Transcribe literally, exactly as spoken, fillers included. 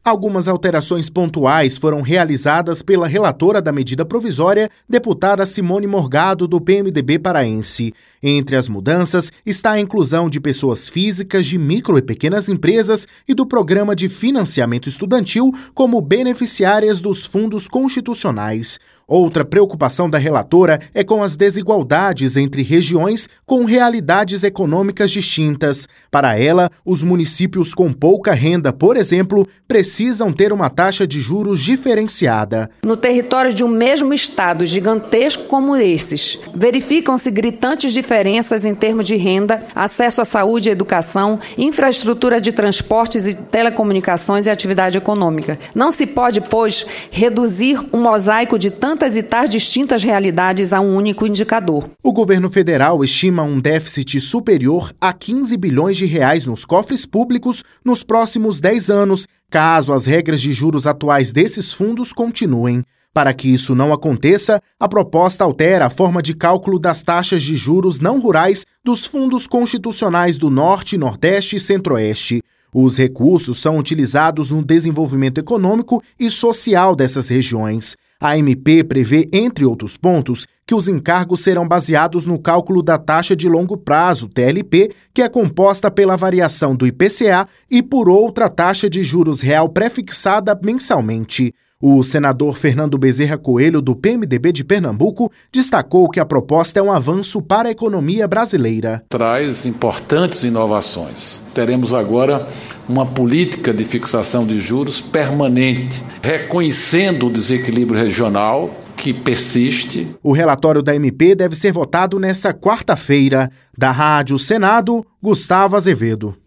Algumas alterações pontuais foram realizadas pela relatora da medida provisória, deputada Simone Morgado, do P M D B paraense. Entre as mudanças está a inclusão de pessoas físicas de micro e pequenas empresas e do programa de financiamento estudantil como beneficiárias dos fundos constitucionais. Outra preocupação da relatora é com as desigualdades entre regiões com realidades econômicas distintas. Para ela, os municípios com pouca renda, por exemplo, precisam ter uma taxa de juros diferenciada. No território de um mesmo estado gigantesco como esses, verificam-se gritantes diferenças em termos de renda, acesso à saúde e educação, infraestrutura de transportes e telecomunicações e atividade econômica. Não se pode, pois, reduzir um mosaico de tantas e tais distintas realidades a um único indicador. O governo federal estima um déficit superior a quinze bilhões de reais nos cofres públicos nos próximos dez anos, caso as regras de juros atuais desses fundos continuem. Para que isso não aconteça, a proposta altera a forma de cálculo das taxas de juros não rurais dos fundos constitucionais do Norte, Nordeste e Centro-Oeste. Os recursos são utilizados no desenvolvimento econômico e social dessas regiões. A M P prevê, entre outros pontos, que os encargos serão baseados no cálculo da taxa de longo prazo, T L P, que é composta pela variação do I P C A e por outra taxa de juros real prefixada mensalmente. O senador Fernando Bezerra Coelho, do P M D B de Pernambuco, destacou que a proposta é um avanço para a economia brasileira. Traz importantes inovações. Teremos agora uma política de fixação de juros permanente, reconhecendo o desequilíbrio regional que persiste. O relatório da M P deve ser votado nesta quarta-feira. Da Rádio Senado, Gustavo Azevedo.